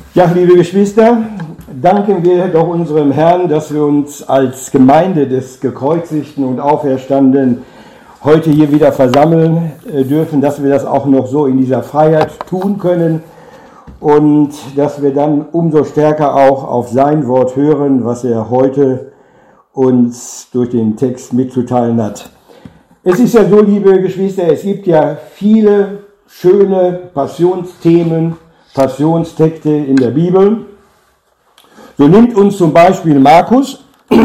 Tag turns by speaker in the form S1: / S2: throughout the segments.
S1: Ja, liebe Geschwister, danken wir doch unserem Herrn, dass wir uns als Gemeinde des Gekreuzigten und Auferstandenen heute hier wieder versammeln dürfen, dass wir das auch noch so in dieser Freiheit tun können und dass wir dann umso stärker auch auf sein Wort hören, was er heute uns durch den Text mitzuteilen hat. Es ist ja so, liebe Geschwister, es gibt ja viele schöne Passionsthemen, Passionstexte in der Bibel. So nimmt uns zum Beispiel Markus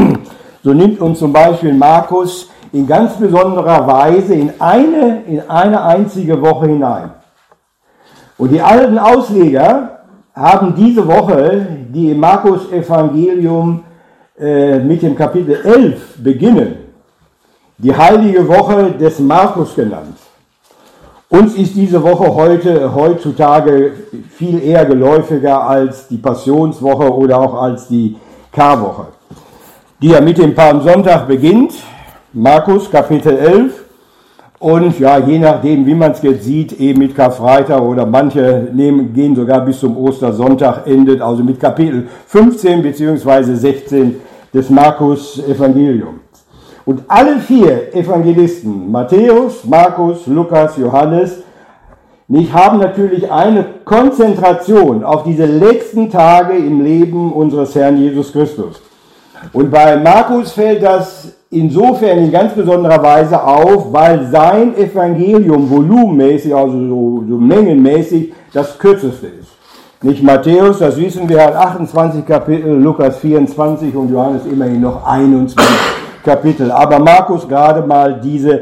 S1: in ganz besonderer Weise in eine einzige Woche hinein. Und die alten Ausleger haben diese Woche, die im Markus-Evangelium mit dem Kapitel 11 beginnen, die heilige Woche des Markus genannt. Uns ist diese Woche heutzutage viel eher geläufiger als die Passionswoche oder auch als die Karwoche, die ja mit dem Palmsonntag beginnt, Markus Kapitel 11, und ja, je nachdem, wie man es jetzt sieht, eben mit Karfreitag oder manche gehen sogar bis zum Ostersonntag, endet also mit Kapitel 15 bzw. 16 des Markus Evangeliums. Und alle vier Evangelisten, Matthäus, Markus, Lukas, Johannes, haben natürlich eine Konzentration auf diese letzten Tage im Leben unseres Herrn Jesus Christus. Und bei Markus fällt das insofern in ganz besonderer Weise auf, weil sein Evangelium volumenmäßig, also so mengenmäßig, das kürzeste ist. Nicht Matthäus, das wissen wir, hat 28 Kapitel, Lukas 24 und Johannes immerhin noch 21 Kapitel, aber Markus gerade mal diese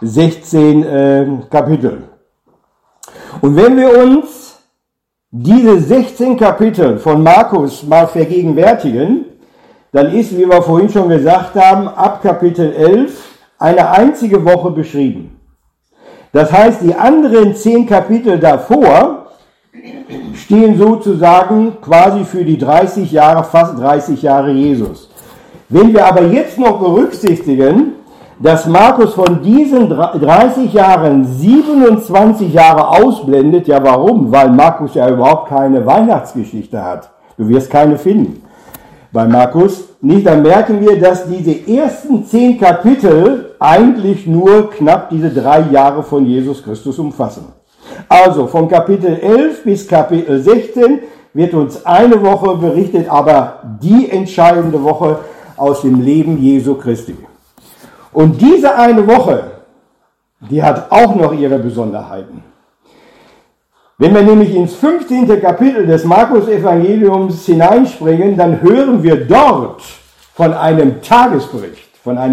S1: 16 Kapitel. Und wenn wir uns diese 16 Kapitel von Markus mal vergegenwärtigen, dann ist, wie wir vorhin schon gesagt haben, ab Kapitel 11 eine einzige Woche beschrieben. Das heißt, die anderen 10 Kapitel davor stehen sozusagen quasi für die 30 Jahre, fast 30 Jahre Jesus. Wenn wir aber jetzt noch berücksichtigen, dass Markus von diesen 30 Jahren 27 Jahre ausblendet, ja warum? Weil Markus ja überhaupt keine Weihnachtsgeschichte hat. Du wirst keine finden bei Markus. Nicht, dann merken wir, dass diese ersten 10 Kapitel eigentlich nur knapp diese 3 Jahre von Jesus Christus umfassen. Also von Kapitel 11 bis Kapitel 16 wird uns eine Woche berichtet, aber die entscheidende Woche aus dem Leben Jesu Christi. Und diese eine Woche, die hat auch noch ihre Besonderheiten. Wenn wir nämlich ins 15. Kapitel des Markus-Evangeliums hineinspringen, dann hören wir dort von einem Tagesbericht,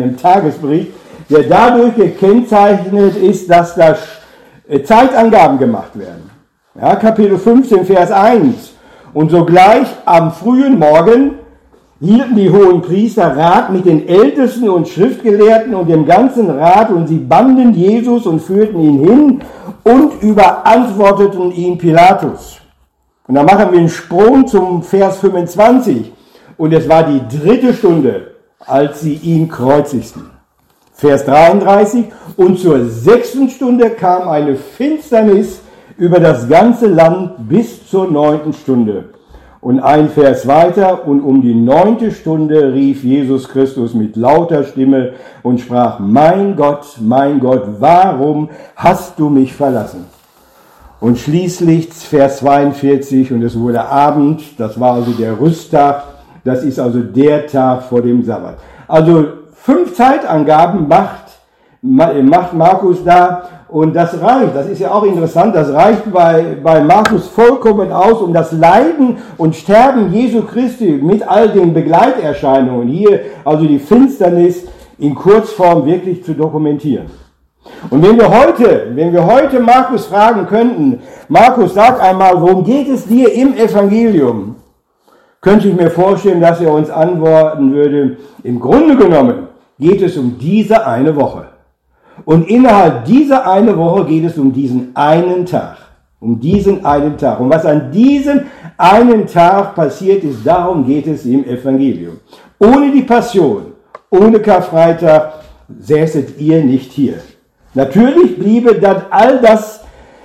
S1: der dadurch gekennzeichnet ist, dass da Zeitangaben gemacht werden. Ja, Kapitel 15, Vers 1. Und sogleich am frühen Morgen hielten die hohen Priester Rat mit den Ältesten und Schriftgelehrten und dem ganzen Rat, und sie banden Jesus und führten ihn hin und überantworteten ihn Pilatus. Und dann machen wir einen Sprung zum Vers 25. Und es war die 3. Stunde, als sie ihn kreuzigten. Vers 33. Und zur 6. Stunde kam eine Finsternis über das ganze Land bis zur 9. Stunde. Und ein Vers weiter, und um die 9. Stunde rief Jesus Christus mit lauter Stimme und sprach: mein Gott, warum hast du mich verlassen? Und schließlich Vers 42, und es wurde Abend, das war also der Rüsttag, das ist also der Tag vor dem Sabbat. Also 5 Zeitangaben macht Markus da. Und das reicht, das ist ja auch interessant, das reicht bei Markus vollkommen aus, um das Leiden und Sterben Jesu Christi mit all den Begleiterscheinungen hier, also die Finsternis, in Kurzform wirklich zu dokumentieren. Und wenn wir heute Markus fragen könnten: Markus, sag einmal, worum geht es dir im Evangelium? Könnte ich mir vorstellen, dass er uns antworten würde: Im Grunde genommen geht es um diese eine Woche. Und innerhalb dieser eine Woche geht es um diesen einen Tag. Und was an diesem einen Tag passiert ist, darum geht es im Evangelium. Ohne die Passion, ohne Karfreitag säßet ihr nicht hier. Natürlich bliebe dann all das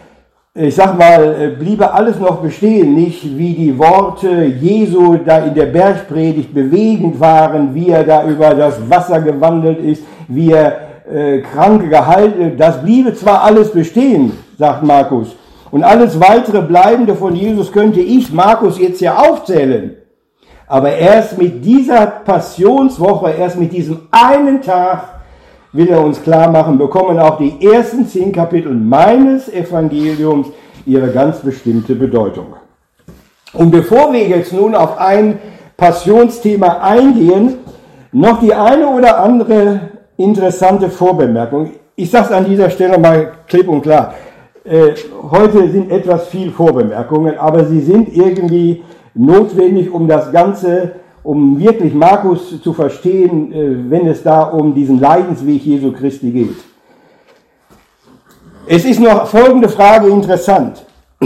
S1: ich sag mal, bliebe alles noch bestehen, nicht wie die Worte Jesu da in der Bergpredigt bewegend waren, wie er da über das Wasser gewandelt ist, wie er Kranke geheilt, das bliebe zwar alles bestehen, sagt Markus, und alles weitere Bleibende von Jesus könnte ich, Markus, jetzt ja aufzählen, aber erst mit dieser Passionswoche, erst mit diesem einen Tag will er uns klar machen, bekommen auch die ersten 10 Kapitel meines Evangeliums ihre ganz bestimmte Bedeutung. Und bevor wir jetzt nun auf ein Passionsthema eingehen, noch die eine oder andere interessante Vorbemerkung. Ich sage es an dieser Stelle mal klipp und klar. Heute sind etwas viel Vorbemerkungen, aber sie sind irgendwie notwendig, um das Ganze, um wirklich Markus zu verstehen, wenn es da um diesen Leidensweg Jesu Christi geht. Es ist noch folgende Frage interessant.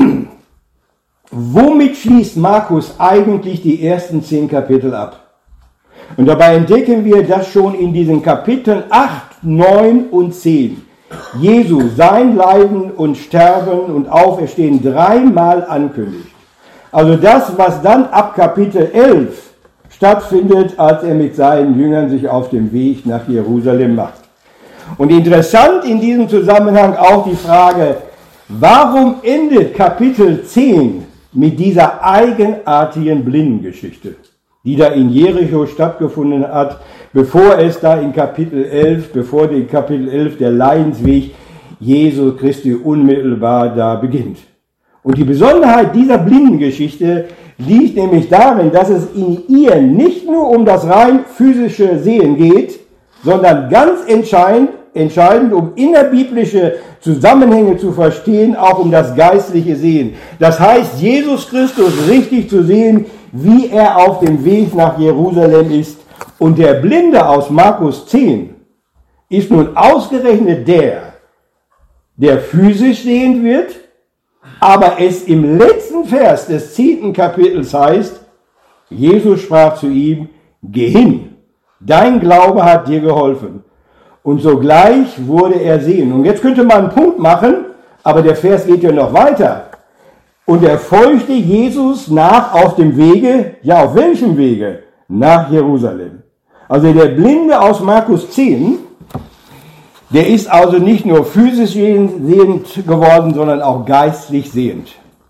S1: Womit schließt Markus eigentlich die ersten 10 Kapitel ab? Und dabei entdecken wir, dass schon in diesen Kapiteln 8, 9 und 10 Jesu sein Leiden und Sterben und Auferstehen 3-mal ankündigt. Also das, was dann ab Kapitel 11 stattfindet, als er mit seinen Jüngern sich auf dem Weg nach Jerusalem macht. Und interessant in diesem Zusammenhang auch die Frage, warum endet Kapitel 10 mit dieser eigenartigen Blindengeschichte, die da in Jericho stattgefunden hat, bevor in Kapitel 11 der Leidensweg Jesu Christi unmittelbar da beginnt. Und die Besonderheit dieser Blindengeschichte liegt nämlich darin, dass es in ihr nicht nur um das rein physische Sehen geht, sondern ganz entscheidend, um innerbiblische Zusammenhänge zu verstehen, auch um das geistliche Sehen. Das heißt, Jesus Christus richtig zu sehen, wie er auf dem Weg nach Jerusalem ist. Und der Blinde aus Markus 10 ist nun ausgerechnet der physisch sehend wird, aber es im letzten Vers des 10. Kapitels heißt, Jesus sprach zu ihm, geh hin, dein Glaube hat dir geholfen. Und sogleich wurde er sehen. Und jetzt könnte man einen Punkt machen, aber der Vers geht ja noch weiter. Und er folgte Jesus nach auf dem Wege, ja auf welchem Wege? Nach Jerusalem. Also der Blinde aus Markus 10, der ist also nicht nur physisch sehend geworden, sondern auch geistlich sehend.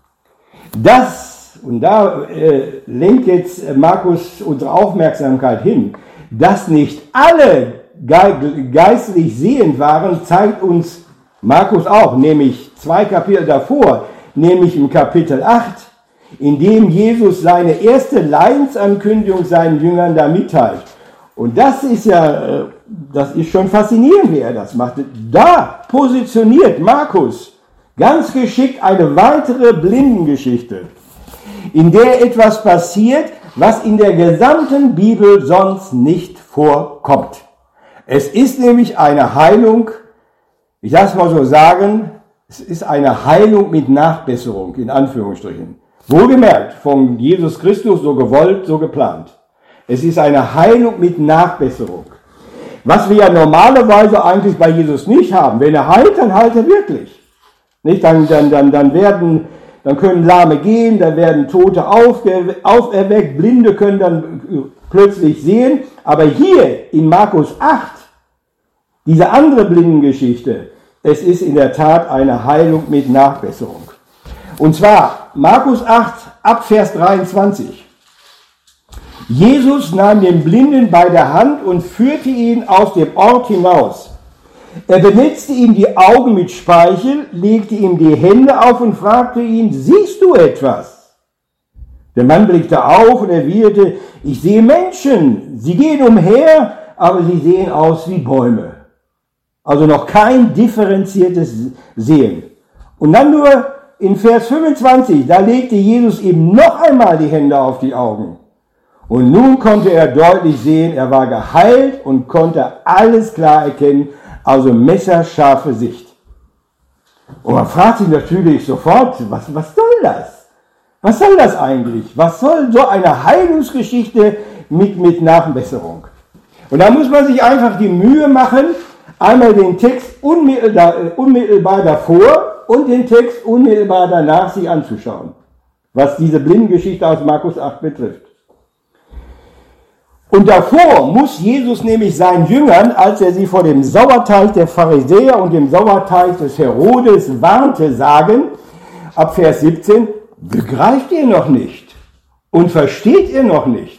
S1: Und da lenkt jetzt Markus unsere Aufmerksamkeit hin, dass nicht alle geistlich sehend waren, zeigt uns Markus auch, nämlich 2 Kapitel davor, nämlich im Kapitel 8, in dem Jesus seine erste Leidensankündigung seinen Jüngern da mitteilt. Und das ist schon faszinierend, wie er das macht. Da positioniert Markus ganz geschickt eine weitere Blindengeschichte, in der etwas passiert, was in der gesamten Bibel sonst nicht vorkommt. Es ist nämlich eine Heilung, ich darf es mal so sagen, es ist eine Heilung mit Nachbesserung, in Anführungsstrichen. Wohlgemerkt, von Jesus Christus so gewollt, so geplant. Es ist eine Heilung mit Nachbesserung. Was wir ja normalerweise eigentlich bei Jesus nicht haben. Wenn er heilt, dann heilt er wirklich. Nicht? Dann können Lahme gehen, dann werden Tote auferweckt, Blinde können dann plötzlich sehen. Aber hier in Markus 8, diese andere Blindengeschichte, es ist in der Tat eine Heilung mit Nachbesserung. Und zwar Markus 8 ab Vers 23. Jesus nahm den Blinden bei der Hand und führte ihn aus dem Ort hinaus. Er benetzte ihm die Augen mit Speichel, legte ihm die Hände auf und fragte ihn, siehst du etwas? Der Mann blickte auf und erwiderte, ich sehe Menschen, sie gehen umher, aber sie sehen aus wie Bäume. Also noch kein differenziertes Sehen. Und dann nur in Vers 25, da legte Jesus ihm noch einmal die Hände auf die Augen. Und nun konnte er deutlich sehen, er war geheilt und konnte alles klar erkennen, also messerscharfe Sicht. Und man fragt sich natürlich sofort, was soll das? Was soll das eigentlich? Was soll so eine Heilungsgeschichte mit Nachbesserung? Und da muss man sich einfach die Mühe machen, einmal den Text unmittelbar davor und den Text unmittelbar danach sich anzuschauen, was diese Blindengeschichte aus Markus 8 betrifft. Und davor muss Jesus nämlich seinen Jüngern, als er sie vor dem Sauerteig der Pharisäer und dem Sauerteig des Herodes warnte, sagen, ab Vers 17, begreift ihr noch nicht und versteht ihr noch nicht?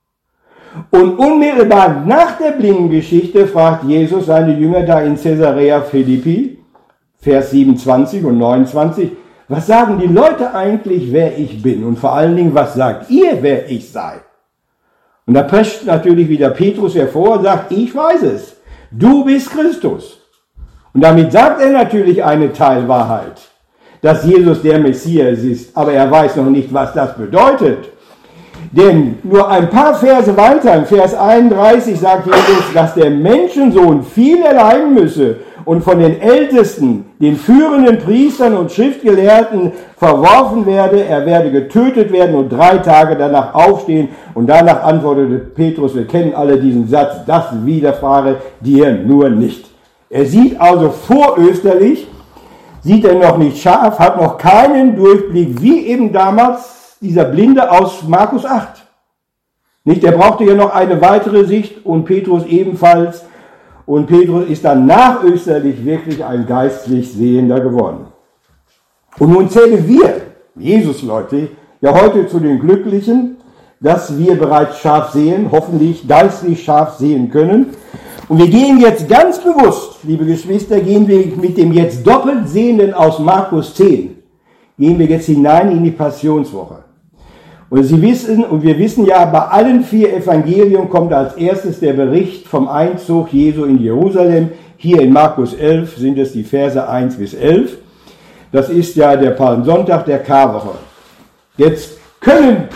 S1: Und unmittelbar nach der Blindengeschichte fragt Jesus seine Jünger da in Caesarea Philippi, Vers 27 und 29, was sagen die Leute eigentlich, wer ich bin? Und vor allen Dingen, was sagt ihr, wer ich sei? Und da prescht natürlich wieder Petrus hervor und sagt, ich weiß es, du bist Christus. Und damit sagt er natürlich eine Teilwahrheit, dass Jesus der Messias ist, aber er weiß noch nicht, was das bedeutet. Denn nur ein paar Verse weiter, in Vers 31 sagt Jesus, dass der Menschensohn viel erleiden müsse und von den Ältesten, den führenden Priestern und Schriftgelehrten verworfen werde, er werde getötet werden und 3 Tage danach aufstehen. Und danach antwortete Petrus, wir kennen alle diesen Satz, das widerfahre dir nur nicht. Er sieht also vorösterlich, sieht er noch nicht scharf, hat noch keinen Durchblick, wie eben damals dieser Blinde aus Markus 8. Nicht, er brauchte ja noch eine weitere Sicht und Petrus ebenfalls. Und Petrus ist dann nachösterlich wirklich ein geistlich Sehender geworden. Und nun zählen wir, Jesus-Leute, ja heute zu den Glücklichen, dass wir bereits scharf sehen, hoffentlich geistlich scharf sehen können. Und wir gehen jetzt ganz bewusst, liebe Geschwister, gehen wir mit dem jetzt doppelt Sehenden aus Markus 10, gehen wir jetzt hinein in die Passionswoche. Und Sie wissen, und wir wissen ja, bei allen 4 Evangelien kommt als erstes der Bericht vom Einzug Jesu in Jerusalem. Hier in Markus 11 sind es die Verse 1 bis 11. Das ist ja der Palmsonntag der Karwoche. Jetzt können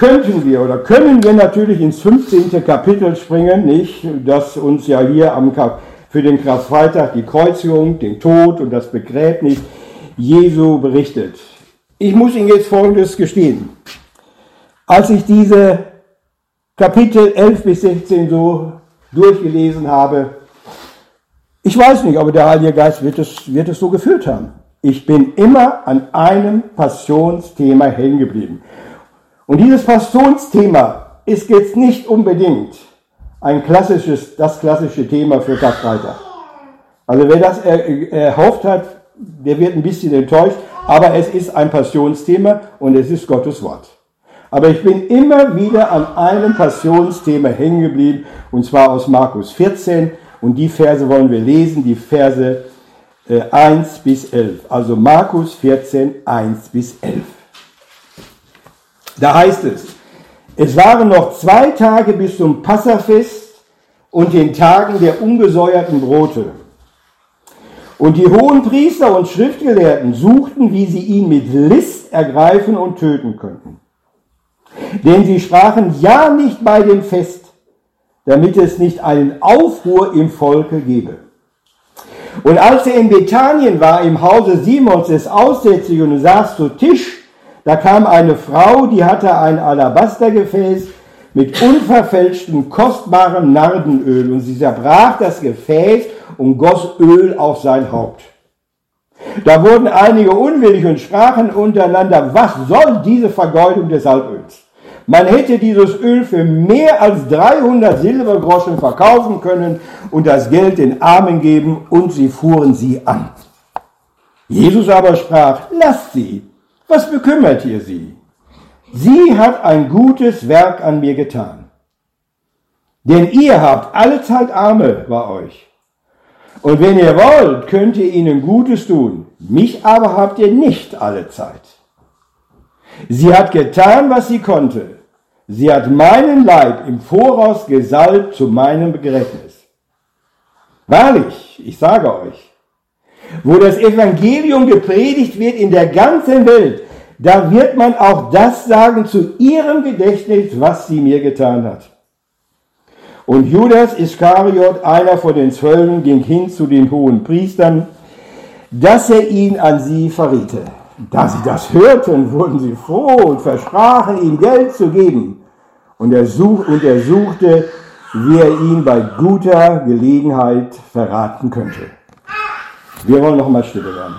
S1: wir natürlich ins 15. Kapitel springen, nicht? Das uns ja hier für den Karfreitag die Kreuzigung, den Tod und das Begräbnis Jesu berichtet. Ich muss Ihnen jetzt Folgendes gestehen. Als ich diese Kapitel 11 bis 16 so durchgelesen habe, ich weiß nicht, aber der Heilige Geist wird es so geführt haben. Ich bin immer an einem Passionsthema hängen geblieben. Und dieses Passionsthema ist jetzt nicht unbedingt das klassische Thema für Karfreitag. Also wer das erhofft hat, der wird ein bisschen enttäuscht, aber es ist ein Passionsthema und es ist Gottes Wort. Aber ich bin immer wieder an einem Passionsthema hängen geblieben, und zwar aus Markus 14. Und die Verse wollen wir lesen, die Verse 1 bis 11. Also Markus 14, 1 bis 11. Da heißt es waren noch 2 Tage bis zum Passafest und den Tagen der ungesäuerten Brote. Und die hohen Priester und Schriftgelehrten suchten, wie sie ihn mit List ergreifen und töten könnten. Denn sie sprachen, ja nicht bei dem Fest, damit es nicht einen Aufruhr im Volke gebe. Und als er in Bethanien war, im Hause Simons des Aussätzigen und saß zu Tisch, da kam eine Frau, die hatte ein Alabastergefäß mit unverfälschtem, kostbarem Nardenöl, und sie zerbrach das Gefäß und goss Öl auf sein Haupt. Da wurden einige unwillig und sprachen untereinander, was soll diese Vergeudung des Salböls? Man hätte dieses Öl für mehr als 300 Silbergroschen verkaufen können und das Geld den Armen geben, und sie fuhren sie an. Jesus aber sprach, lasst sie, was bekümmert ihr sie? Sie hat ein gutes Werk an mir getan. Denn ihr habt allezeit Arme bei euch. Und wenn ihr wollt, könnt ihr ihnen Gutes tun. Mich aber habt ihr nicht allezeit. Sie hat getan, was sie konnte. Sie hat meinen Leib im Voraus gesalbt zu meinem Begräbnis. Wahrlich, ich sage euch, wo das Evangelium gepredigt wird in der ganzen Welt, da wird man auch das sagen zu ihrem Gedächtnis, was sie mir getan hat. Und Judas Iskariot, einer von den 12, ging hin zu den hohen Priestern, dass er ihn an sie verriete. Da sie das hörten, wurden sie froh und versprachen, ihm Geld zu geben. Und er suchte, wie er ihn bei guter Gelegenheit verraten könnte. Wir wollen noch mal stille werden.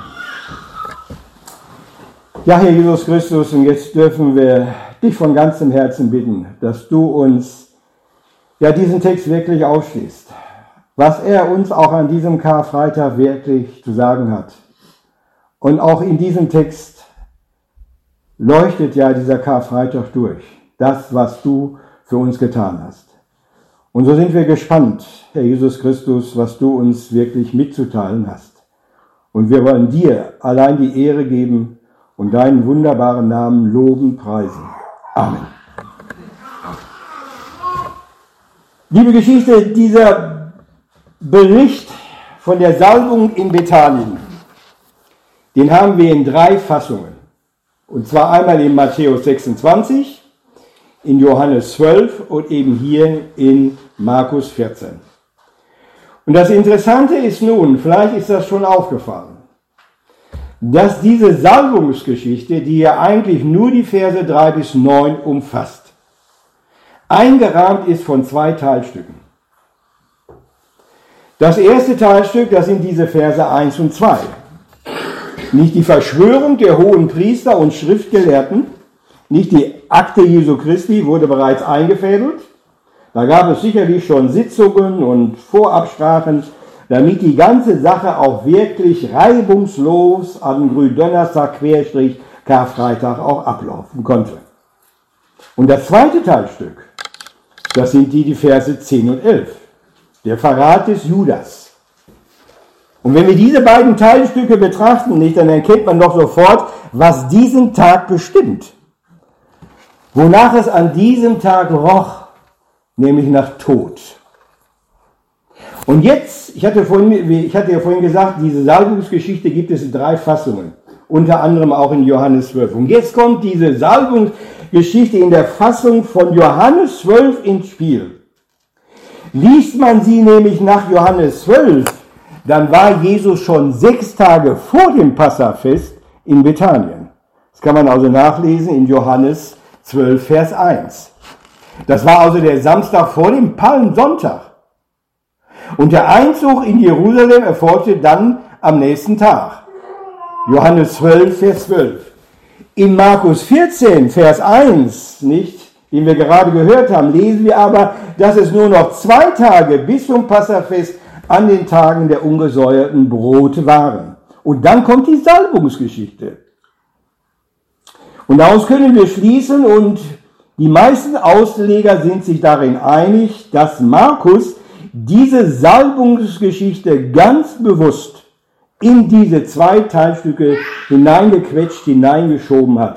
S1: Ja, Herr Jesus Christus, und jetzt dürfen wir dich von ganzem Herzen bitten, dass du uns diesen Text wirklich aufschließt, was er uns auch an diesem Karfreitag wirklich zu sagen hat. Und auch in diesem Text leuchtet ja dieser Karfreitag durch, das, was du für uns getan hast. Und so sind wir gespannt, Herr Jesus Christus, was du uns wirklich mitzuteilen hast. Und wir wollen dir allein die Ehre geben und deinen wunderbaren Namen loben, preisen. Amen. Liebe Geschichte, dieser Bericht von der Salbung in Bethanien, den haben wir in 3 Fassungen. Und zwar einmal in Matthäus 26, in Johannes 12 und eben hier in Markus 14. Und das Interessante ist nun, vielleicht ist das schon aufgefallen, dass diese Salbungsgeschichte, die ja eigentlich nur die Verse 3 bis 9 umfasst, eingerahmt ist von 2 Teilstücken. Das erste Teilstück, das sind diese Verse 1 und 2. Nicht die Verschwörung der hohen Priester und Schriftgelehrten, nicht die Akte Jesu Christi wurde bereits eingefädelt. Da gab es sicherlich schon Sitzungen und Vorabsprachen, damit die ganze Sache auch wirklich reibungslos an Gründonnerstag / Karfreitag auch ablaufen konnte. Und das zweite Teilstück, das sind die Verse 10 und 11. Der Verrat des Judas. Und wenn wir diese beiden Teilstücke betrachten, dann erkennt man doch sofort, was diesen Tag bestimmt. Wonach es an diesem Tag roch, nämlich nach Tod. Und jetzt, ich hatte ja vorhin gesagt, diese Salbungsgeschichte gibt es in 3 Fassungen, unter anderem auch in Johannes 12. Und jetzt kommt diese Salbungsgeschichte in der Fassung von Johannes 12 ins Spiel. Liest man sie nämlich nach Johannes 12, dann war Jesus schon 6 Tage vor dem Passafest in Bethanien. Das kann man also nachlesen in Johannes 12, Vers 1. Das war also der Samstag vor dem Palmsonntag. Und der Einzug in Jerusalem erfolgte dann am nächsten Tag. Johannes 12, Vers 12. In Markus 14, Vers 1, den wir gerade gehört haben, lesen wir aber, dass es nur noch 2 Tage bis zum Passafest an den Tagen der ungesäuerten Brote waren. Und dann kommt die Salbungsgeschichte. Und daraus können wir schließen, und die meisten Ausleger sind sich darin einig, dass Markus diese Salbungsgeschichte ganz bewusst in diese 2 Teilstücke hineingeschoben hat.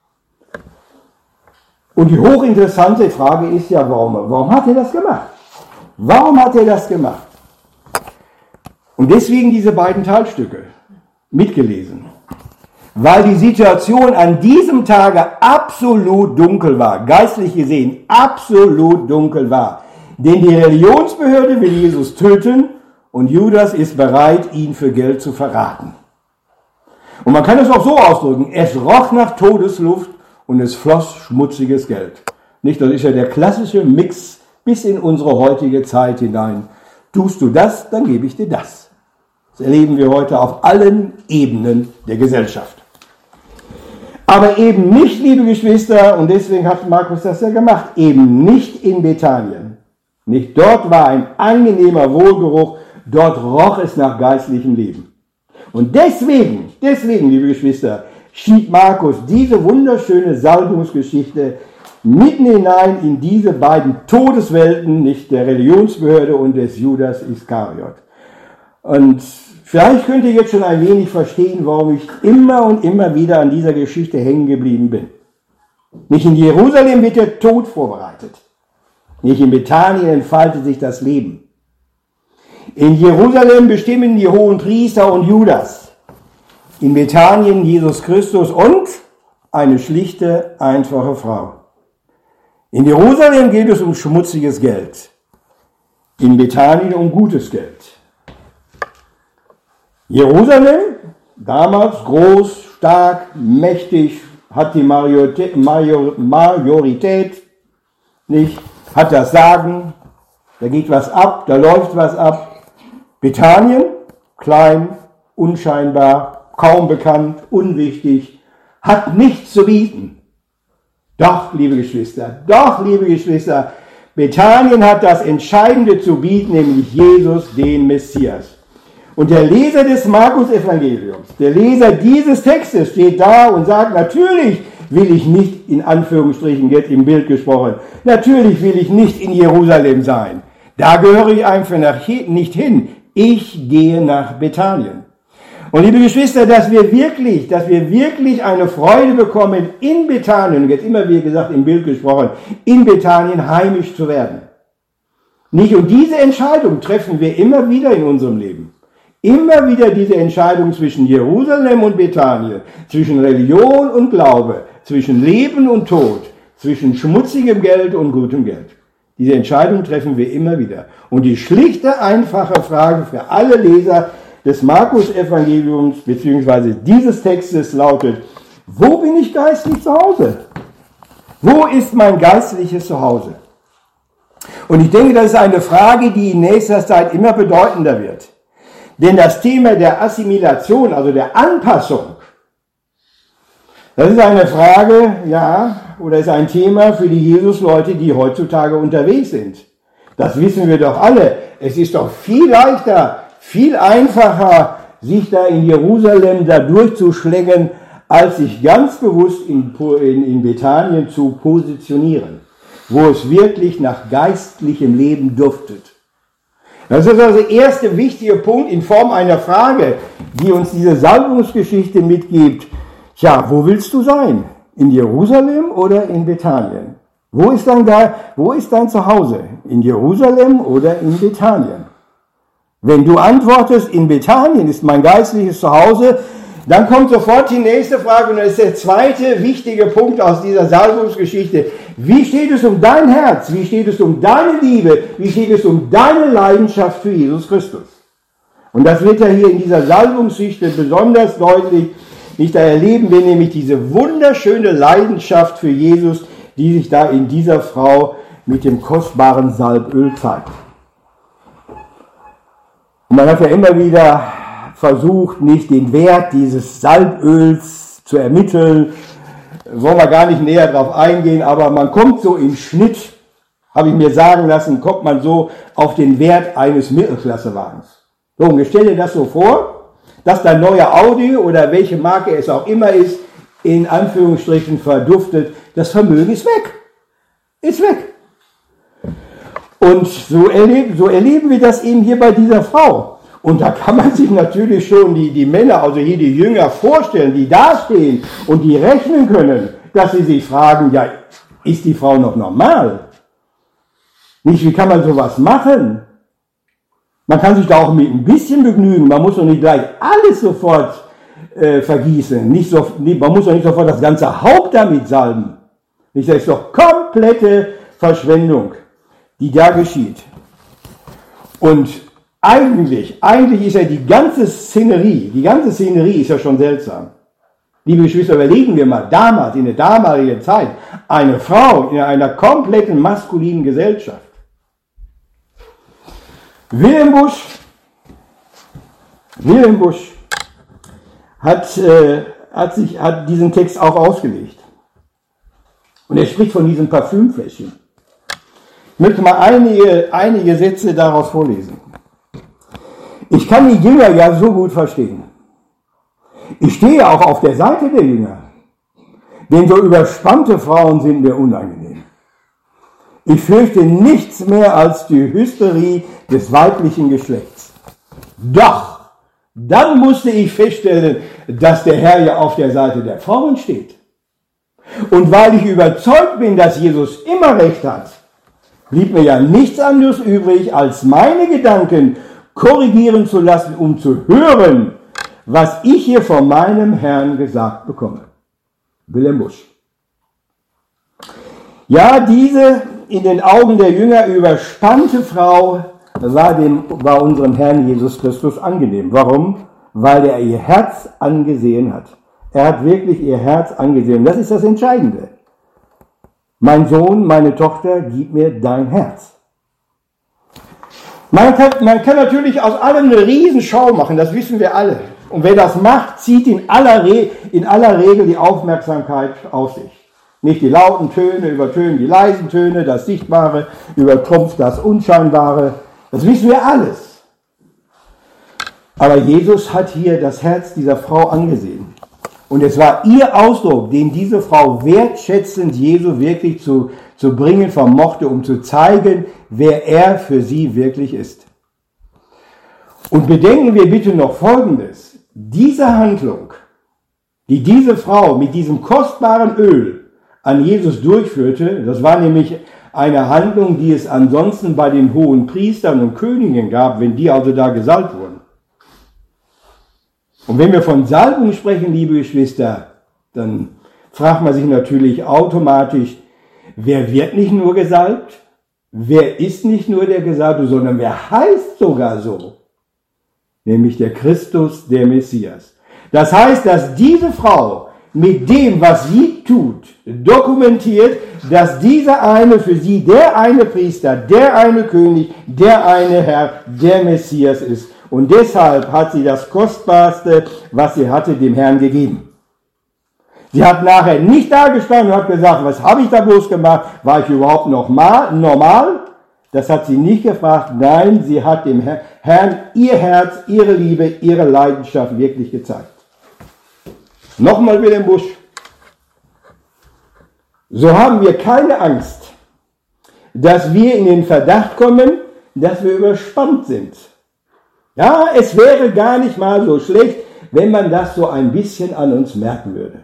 S1: Und die hochinteressante Frage ist ja, warum hat er das gemacht? Warum hat er das gemacht? Und deswegen diese beiden Teilstücke mitgelesen. Weil die Situation an diesem Tage absolut dunkel war, geistlich gesehen absolut dunkel war. Denn die Religionsbehörde will Jesus töten und Judas ist bereit, ihn für Geld zu verraten. Und man kann es auch so ausdrücken, es roch nach Todesluft und es floss schmutziges Geld. Das ist ja der klassische Mix bis in unsere heutige Zeit hinein. Tust du das, dann gebe ich dir das. Das erleben wir heute auf allen Ebenen der Gesellschaft. Aber eben nicht, liebe Geschwister, und deswegen hat Markus das ja gemacht, eben nicht in Bethanien. Nicht dort war ein angenehmer Wohlgeruch, dort roch es nach geistlichem Leben. Und deswegen, liebe Geschwister, schiebt Markus diese wunderschöne Salbungsgeschichte mitten hinein in diese beiden Todeswelten, der Religionsbehörde und des Judas Iskariot. Und vielleicht könnt ihr jetzt schon ein wenig verstehen, warum ich immer und immer wieder an dieser Geschichte hängen geblieben bin. Nicht in Jerusalem wird der Tod vorbereitet. Nicht in Bethanien entfaltet sich das Leben. In Jerusalem bestimmen die hohen Priester und Judas. In Bethanien Jesus Christus und eine schlichte, einfache Frau. In Jerusalem geht es um schmutziges Geld. In Bethanien um gutes Geld. Jerusalem, damals groß, stark, mächtig, hat die Majorität, hat das Sagen, da geht was ab, da läuft was ab. Bethanien, klein, unscheinbar, kaum bekannt, unwichtig, hat nichts zu bieten. Doch, liebe Geschwister, Bethanien hat das Entscheidende zu bieten, nämlich Jesus, den Messias. Und der Leser des Markus-Evangeliums, der Leser dieses Textes steht da und sagt, natürlich will ich nicht, in Anführungsstrichen jetzt im Bild gesprochen, natürlich will ich nicht in Jerusalem sein. Da gehöre ich einfach nicht hin. Ich gehe nach Bethanien. Und liebe Geschwister, dass wir wirklich eine Freude bekommen, in Bethanien, jetzt immer wie gesagt im Bild gesprochen, in Bethanien heimisch zu werden. Nicht? Und diese Entscheidung treffen wir immer wieder in unserem Leben. Immer wieder diese Entscheidung zwischen Jerusalem und Bethanien, zwischen Religion und Glaube, zwischen Leben und Tod, zwischen schmutzigem Geld und gutem Geld. Diese Entscheidung treffen wir immer wieder. Und die schlichte, einfache Frage für alle Leser des Markus-Evangeliums bzw. dieses Textes lautet: Wo bin ich geistlich zu Hause? Wo ist mein geistliches Zuhause? Und ich denke, das ist eine Frage, die in nächster Zeit immer bedeutender wird. Denn das Thema der Assimilation, also der Anpassung, das ist eine Frage, oder ist ein Thema für die Jesus-Leute, die heutzutage unterwegs sind. Das wissen wir doch alle. Es ist doch viel leichter, viel einfacher, sich da in Jerusalem da durchzuschlängeln, als sich ganz bewusst in Bethanien zu positionieren, wo es wirklich nach geistlichem Leben duftet. Das ist also der erste wichtige Punkt in Form einer Frage, die uns diese Salbungsgeschichte mitgibt. Tja, wo willst du sein? In Jerusalem oder in Bethanien? Wo ist dein Zuhause? In Jerusalem oder in Bethanien? Wenn du antwortest, in Bethanien ist mein geistliches Zuhause, dann kommt sofort die nächste Frage, und das ist der zweite wichtige Punkt aus dieser Salbungsgeschichte. Wie steht es um dein Herz? Wie steht es um deine Liebe? Wie steht es um deine Leidenschaft für Jesus Christus? Und das wird ja hier in dieser Salbungsgeschichte besonders deutlich. Da erleben wir nämlich diese wunderschöne Leidenschaft für Jesus, die sich da in dieser Frau mit dem kostbaren Salböl zeigt. Und man hat ja immer wieder versucht, nicht den Wert dieses Salböls zu ermitteln. Wollen wir gar nicht näher drauf eingehen, aber man kommt so im Schnitt, habe ich mir sagen lassen, kommt man so auf den Wert eines Mittelklassewagens. So, und stell dir das so vor, dass dein neuer Audi oder welche Marke es auch immer ist, in Anführungsstrichen verduftet, das Vermögen ist weg. Ist weg. Und so erleben wir das eben hier bei dieser Frau. Und da kann man sich natürlich schon die Männer, also hier die Jünger vorstellen, die da stehen und die rechnen können, dass sie sich fragen, ja, ist die Frau noch normal? Nicht, wie kann man sowas machen? Man kann sich da auch mit ein bisschen begnügen, man muss doch nicht gleich alles sofort vergießen, man muss doch nicht sofort das ganze Haupt damit salben. Das ist doch komplette Verschwendung, die da geschieht. Und eigentlich ist ja die ganze Szenerie ist ja schon seltsam. Liebe Geschwister, überlegen wir mal, damals, in der damaligen Zeit, eine Frau in einer kompletten maskulinen Gesellschaft. Wilhelm Busch hat diesen Text auch ausgelegt. Und er spricht von diesem Parfümfläschchen. Ich möchte mal einige Sätze daraus vorlesen. Ich kann die Jünger ja so gut verstehen. Ich stehe auch auf der Seite der Jünger, denn so überspannte Frauen sind mir unangenehm. Ich fürchte nichts mehr als die Hysterie des weiblichen Geschlechts. Doch, dann musste ich feststellen, dass der Herr ja auf der Seite der Frauen steht. Und weil ich überzeugt bin, dass Jesus immer recht hat, blieb mir ja nichts anderes übrig, als meine Gedanken korrigieren zu lassen, um zu hören, was ich hier von meinem Herrn gesagt bekomme. Wilhelm Busch. Ja, diese in den Augen der Jünger überspannte Frau war unserem Herrn Jesus Christus angenehm. Warum? Weil er ihr Herz angesehen hat. Er hat wirklich ihr Herz angesehen. Das ist das Man kann natürlich aus allem eine Riesenschau machen, das wissen wir alle. Und wer das macht, zieht in aller Regel die Aufmerksamkeit auf sich. Nicht die lauten Töne übertönen die leisen Töne, das Sichtbare übertrumpft das Unscheinbare. Das wissen wir alles. Aber Jesus hat hier das Herz dieser Frau angesehen. Und es war ihr Ausdruck, den diese Frau wertschätzend Jesu wirklich zu bringen vermochte, um zu zeigen, wer er für sie wirklich ist. Und bedenken wir bitte noch Folgendes. Diese Handlung, die diese Frau mit diesem kostbaren Öl an Jesus durchführte, das war nämlich eine Handlung, die es ansonsten bei den hohen Priestern und Königen gab, wenn die also da gesalbt wurden. Und wenn wir von Salbung sprechen, liebe Geschwister, dann fragt man sich natürlich automatisch, wer wird nicht nur gesalbt? Wer ist nicht nur der Gesalbte, sondern wer heißt sogar so? Nämlich der Christus, der Messias. Das heißt, dass diese Frau mit dem, was sie tut, dokumentiert, dass dieser eine für sie der eine Priester, der eine König, der eine Herr, der Messias ist. Und deshalb hat sie das Kostbarste, was sie hatte, dem Herrn gegeben. Sie hat nachher nicht da gestanden und hat gesagt, was habe ich da bloß gemacht? War ich überhaupt noch normal? Das hat sie nicht gefragt. Nein, sie hat dem Herrn ihr Herz, ihre Liebe, ihre Leidenschaft wirklich gezeigt. Nochmal Wilhelm Busch. So haben wir keine Angst, dass wir in den Verdacht kommen, dass wir überspannt sind. Ja, es wäre gar nicht mal so schlecht, wenn man das so ein bisschen an uns merken würde.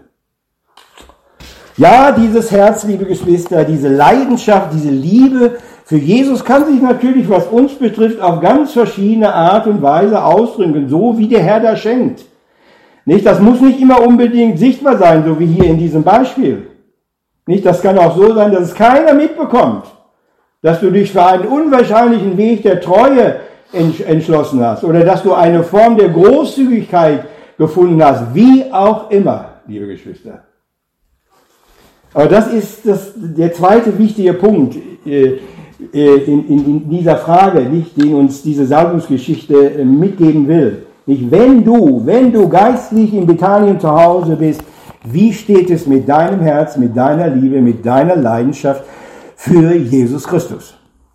S1: Ja, dieses Herz, liebe Geschwister, diese Leidenschaft, diese Liebe für Jesus kann sich natürlich, was uns betrifft, auf ganz verschiedene Art und Weise ausdrücken, so wie der Herr das schenkt. Nicht, das muss nicht immer unbedingt sichtbar sein, so wie hier in diesem Beispiel. Nicht, das kann auch so sein, dass es keiner mitbekommt, dass du dich für einen unwahrscheinlichen Weg der Treue entschlossen hast oder dass du eine Form der Großzügigkeit gefunden hast, wie auch immer, liebe Geschwister. Aber das ist der zweite wichtige Punkt in dieser Frage, nicht, den uns diese Salbungsgeschichte mitgeben will. Nicht, wenn du geistlich in Bethanien zu Hause bist, wie steht es mit deinem Herz, mit deiner Liebe, mit deiner Leidenschaft für Jesus Christus?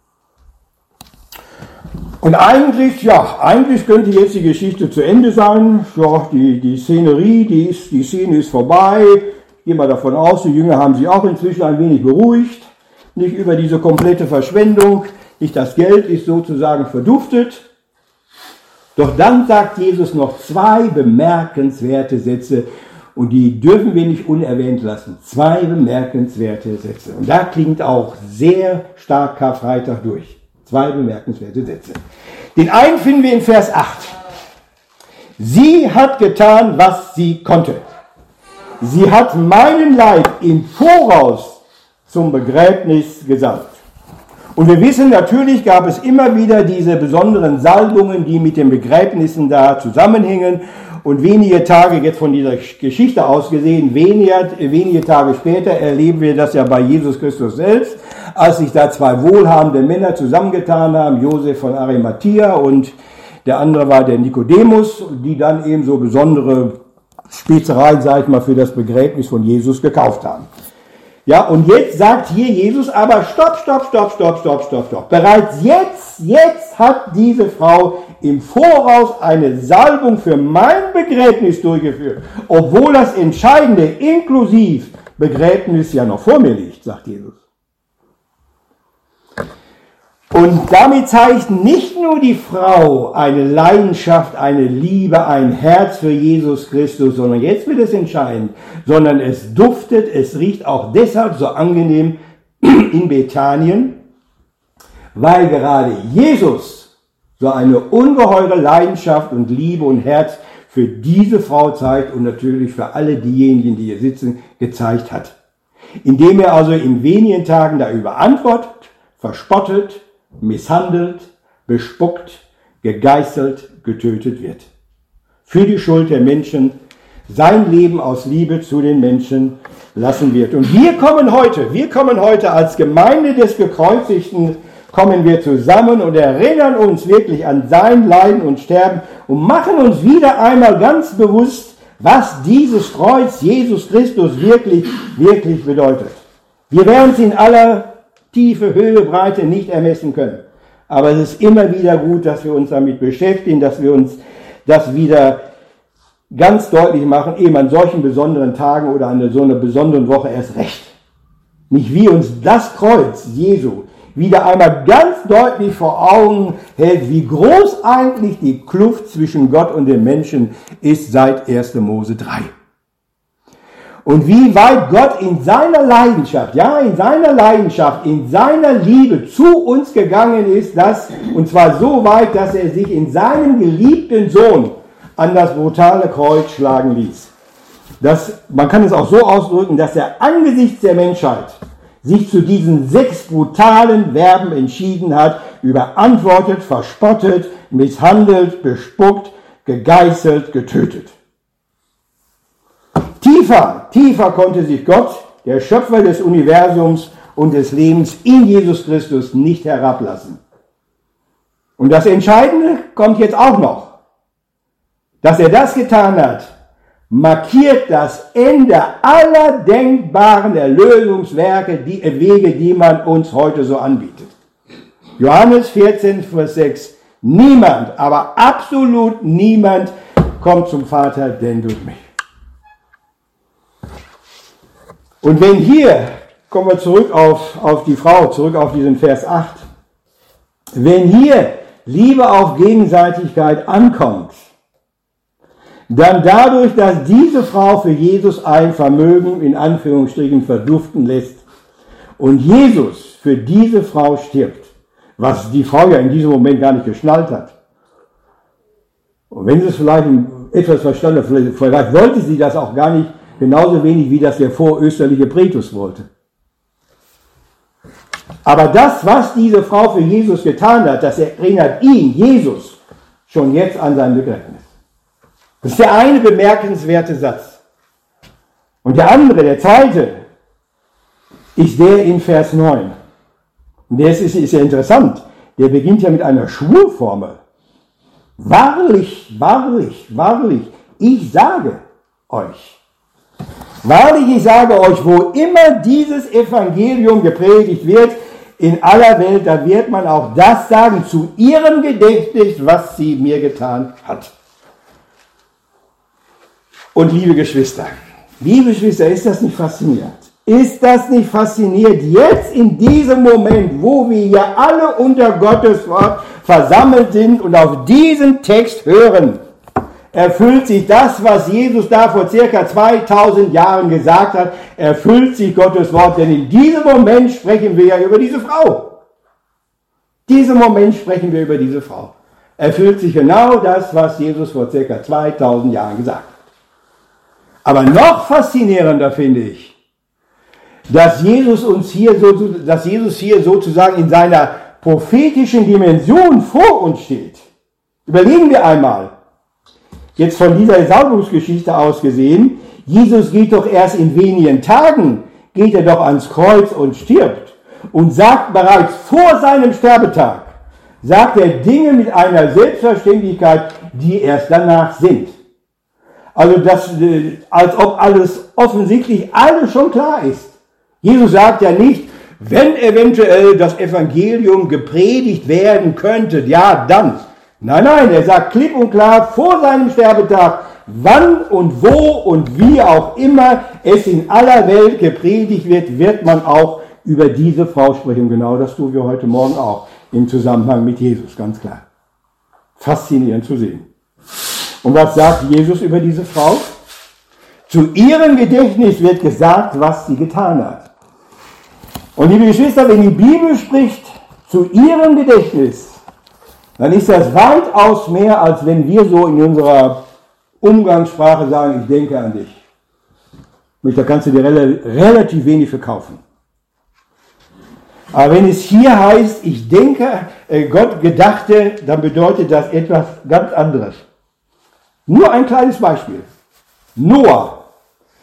S1: Und eigentlich könnte jetzt die Geschichte zu Ende sein. Ja, die Szene ist vorbei. Ich gehe mal davon aus, die Jünger haben sich auch inzwischen ein wenig beruhigt. Nicht über diese komplette Verschwendung. Nicht das Geld ist sozusagen verduftet. Doch dann sagt Jesus noch zwei bemerkenswerte Sätze. Und die dürfen wir nicht unerwähnt lassen. Zwei bemerkenswerte Sätze. Und da klingt auch sehr stark Karfreitag durch. Zwei bemerkenswerte Sätze. Den einen finden wir in Vers 8. Sie hat getan, was sie konnte. Sie hat meinen Leib im Voraus zum Begräbnis gesalbt. Und wir wissen, natürlich gab es immer wieder diese besonderen Salbungen, die mit den Begräbnissen da zusammenhängen. Und wenige Tage, jetzt von dieser Geschichte aus gesehen, wenige Tage später erleben wir das ja bei Jesus Christus selbst, als sich da zwei wohlhabende Männer zusammengetan haben, Josef von Arimathea und der andere war der Nikodemus, die dann eben so besondere Spezereien, sag ich mal, für das Begräbnis von Jesus gekauft haben. Ja, und jetzt sagt hier Jesus aber, stopp. Bereits jetzt hat diese Frau im Voraus eine Salbung für mein Begräbnis durchgeführt, obwohl das Entscheidende inklusiv Begräbnis ja noch vor mir liegt, sagt Jesus. Und damit zeigt nicht nur die Frau eine Leidenschaft, eine Liebe, ein Herz für Jesus Christus, sondern jetzt wird es entscheidend, sondern es duftet, es riecht auch deshalb so angenehm in Bethanien, weil gerade Jesus so eine ungeheure Leidenschaft und Liebe und Herz für diese Frau zeigt und natürlich für alle diejenigen, die hier sitzen, gezeigt hat. Indem er also in wenigen Tagen da überantwortet, verspottet, misshandelt, bespuckt, gegeißelt, getötet wird. Für die Schuld der Menschen sein Leben aus Liebe zu den Menschen lassen wird. Und wir kommen heute als Gemeinde des gekreuzigten kommen wir zusammen und erinnern uns wirklich an sein Leiden und Sterben und machen uns wieder einmal ganz bewusst, was dieses Kreuz Jesus Christus wirklich, wirklich bedeutet. Wir werden es in aller Tiefe, Höhe, Breite nicht ermessen können. Aber es ist immer wieder gut, dass wir uns damit beschäftigen, dass wir uns das wieder ganz deutlich machen, eben an solchen besonderen Tagen oder an so einer besonderen Woche erst recht. Nicht wie uns das Kreuz Jesu wieder einmal ganz deutlich vor Augen hält, wie groß eigentlich die Kluft zwischen Gott und dem Menschen ist seit 1. Mose 3. Und wie weit Gott in seiner Leidenschaft, in seiner Liebe zu uns gegangen ist, und zwar so weit, dass er sich in seinem geliebten Sohn an das brutale Kreuz schlagen ließ. Man kann es auch so ausdrücken, dass er angesichts der Menschheit sich zu diesen 6 brutalen Verben entschieden hat, überantwortet, verspottet, misshandelt, bespuckt, gegeißelt, getötet. Tiefer konnte sich Gott, der Schöpfer des Universums und des Lebens, in Jesus Christus nicht herablassen. Und das Entscheidende kommt jetzt auch noch. Dass er das getan hat, markiert das Ende aller denkbaren Erlösungswerke, Wege, die man uns heute so anbietet. Johannes 14, Vers 6. Niemand, aber absolut niemand kommt zum Vater, denn durch mich. Und wenn hier, kommen wir zurück auf die Frau, zurück auf diesen Vers 8, wenn hier Liebe auf Gegenseitigkeit ankommt, dann dadurch, dass diese Frau für Jesus ein Vermögen in Anführungsstrichen verduften lässt und Jesus für diese Frau stirbt, was die Frau ja in diesem Moment gar nicht geschnallt hat. Und wenn sie es vielleicht etwas verstanden hat, vielleicht wollte sie das auch gar nicht, genauso wenig wie das der vorösterliche Pretus wollte. Aber das, was diese Frau für Jesus getan hat, das erinnert ihn, Jesus, schon jetzt an sein Begräbnis. Das ist der eine bemerkenswerte Satz. Und der andere, der zweite, ist der in Vers 9. Und der ist ja interessant. Der beginnt ja mit einer Schwurformel. Wahrlich, wahrlich, wahrlich, ich sage euch. Wahrlich, ich sage euch, wo immer dieses Evangelium gepredigt wird, in aller Welt, da wird man auch das sagen, zu ihrem Gedächtnis, was sie mir getan hat. Und liebe Geschwister, ist das nicht faszinierend? Ist das nicht faszinierend, jetzt in diesem Moment, wo wir ja alle unter Gottes Wort versammelt sind und auf diesen Text hören, erfüllt sich das, was Jesus da vor circa 2000 Jahren gesagt hat, erfüllt sich Gottes Wort, denn in diesem Moment sprechen wir ja über diese Frau. Erfüllt sich genau das, was Jesus vor circa 2000 Jahren gesagt hat. Aber noch faszinierender finde ich, dass Jesus hier sozusagen in seiner prophetischen Dimension vor uns steht. Überlegen wir einmal, jetzt von dieser Salbungsgeschichte aus gesehen, Jesus geht doch erst in wenigen Tagen, geht er doch ans Kreuz und stirbt und sagt bereits vor seinem Sterbetag, sagt er Dinge mit einer Selbstverständlichkeit, die erst danach sind. Also als ob alles offensichtlich alles schon klar ist. Jesus sagt ja nicht, wenn eventuell das Evangelium gepredigt werden könnte, ja dann. Nein, er sagt klipp und klar vor seinem Sterbetag, wann und wo und wie auch immer es in aller Welt gepredigt wird man auch über diese Frau sprechen. Genau das tun wir heute Morgen auch im Zusammenhang mit Jesus, ganz klar. Faszinierend zu sehen. Und was sagt Jesus über diese Frau? Zu ihrem Gedächtnis wird gesagt, was sie getan hat. Und liebe Geschwister, wenn die Bibel spricht, zu ihrem Gedächtnis, dann ist das weitaus mehr, als wenn wir so in unserer Umgangssprache sagen, ich denke an dich. Da kannst du dir relativ wenig verkaufen. Aber wenn es hier heißt, ich denke, Gott gedachte, dann bedeutet das etwas ganz anderes. Nur ein kleines Beispiel. Noah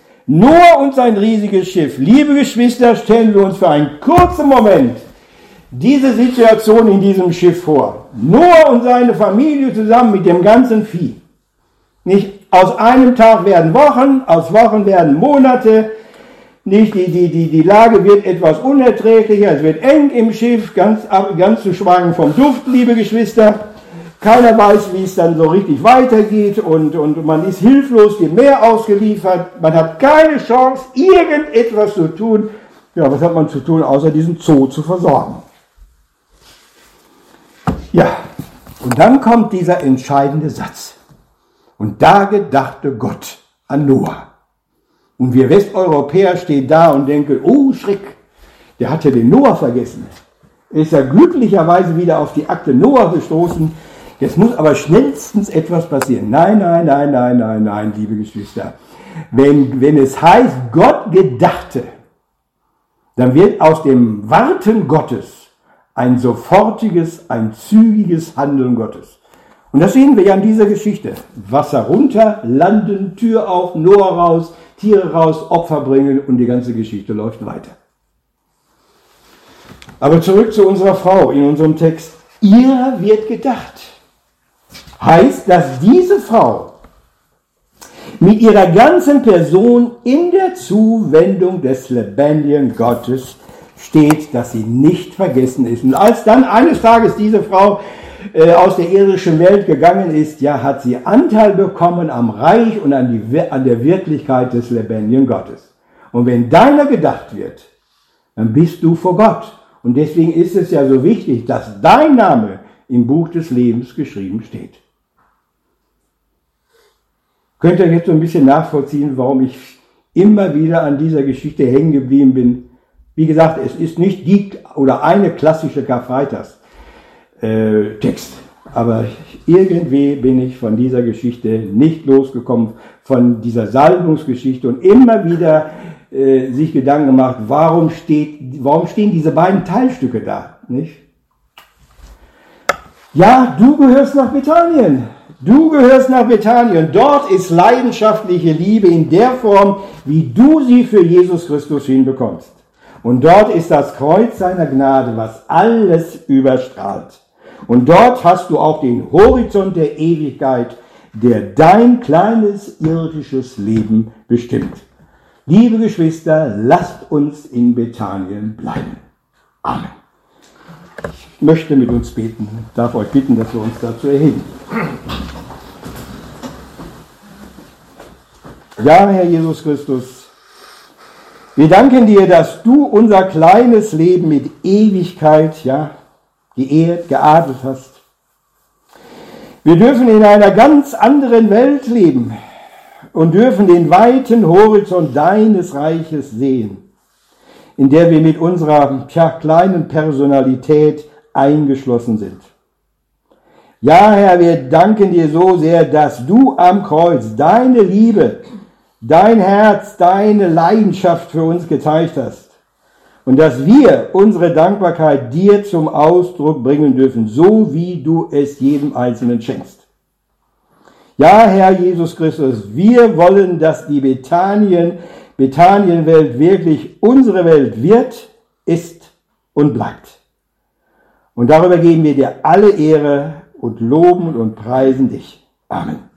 S1: und sein riesiges Schiff. Liebe Geschwister, stellen wir uns für einen kurzen Moment diese Situation in diesem Schiff vor. Noah und seine Familie zusammen mit dem ganzen Vieh. Nicht aus einem Tag werden Wochen, aus Wochen werden Monate. Nicht die Lage wird etwas unerträglicher, es wird eng im Schiff, ganz zu schweigen vom Duft, liebe Geschwister. Keiner weiß, wie es dann so richtig weitergeht und man ist hilflos dem Meer ausgeliefert. Man hat keine Chance, irgendetwas zu tun. Ja, was hat man zu tun, außer diesen Zoo zu versorgen? Ja, und dann kommt dieser entscheidende Satz. Und da gedachte Gott an Noah. Und wir Westeuropäer stehen da und denken, oh Schreck, der hat ja den Noah vergessen. Er ist ja glücklicherweise wieder auf die Akte Noah gestoßen. Jetzt muss aber schnellstens etwas passieren. Nein, liebe Geschwister. Wenn es heißt, Gott gedachte, dann wird aus dem Warten Gottes ein sofortiges, ein zügiges Handeln Gottes. Und das sehen wir ja in dieser Geschichte. Wasser runter, landen, Tür auf, Noah raus, Tiere raus, Opfer bringen und die ganze Geschichte läuft weiter. Aber zurück zu unserer Frau in unserem Text. Ihr wird gedacht. Heißt, dass diese Frau mit ihrer ganzen Person in der Zuwendung des lebendigen Gottes steht, dass sie nicht vergessen ist. Und als dann eines Tages diese Frau aus der irdischen Welt gegangen ist, ja, hat sie Anteil bekommen am Reich und an der Wirklichkeit des lebendigen Gottes. Und wenn deiner gedacht wird, dann bist du vor Gott. Und deswegen ist es ja so wichtig, dass dein Name im Buch des Lebens geschrieben steht. Könnt ihr jetzt so ein bisschen nachvollziehen, warum ich immer wieder an dieser Geschichte hängen geblieben bin? Wie gesagt, es ist nicht die oder eine klassische Karfreitags Text. Aber irgendwie bin ich von dieser Geschichte nicht losgekommen, von dieser Salbungsgeschichte und immer wieder sich Gedanken gemacht, warum stehen diese beiden Teilstücke da, nicht? Ja, du gehörst nach Bethanien. Du gehörst nach Bethanien. Dort ist leidenschaftliche Liebe in der Form, wie du sie für Jesus Christus hinbekommst. Und dort ist das Kreuz seiner Gnade, was alles überstrahlt. Und dort hast du auch den Horizont der Ewigkeit, der dein kleines irdisches Leben bestimmt. Liebe Geschwister, lasst uns in Bethanien bleiben. Amen. Ich möchte mit uns beten. Ich darf euch bitten, dass wir uns dazu erheben. Ja, Herr Jesus Christus, wir danken dir, dass du unser kleines Leben mit Ewigkeit, ja, geehrt, geadelt hast. Wir dürfen in einer ganz anderen Welt leben und dürfen den weiten Horizont deines Reiches sehen, in der wir mit unserer kleinen Personalität eingeschlossen sind. Ja, Herr, wir danken dir so sehr, dass du am Kreuz deine Liebe, dein Herz, deine Leidenschaft für uns gezeigt hast. Und dass wir unsere Dankbarkeit dir zum Ausdruck bringen dürfen, so wie du es jedem Einzelnen schenkst. Ja, Herr Jesus Christus, wir wollen, dass die Bethanienwelt wirklich unsere Welt wird, ist und bleibt. Und darüber geben wir dir alle Ehre und loben und preisen dich. Amen.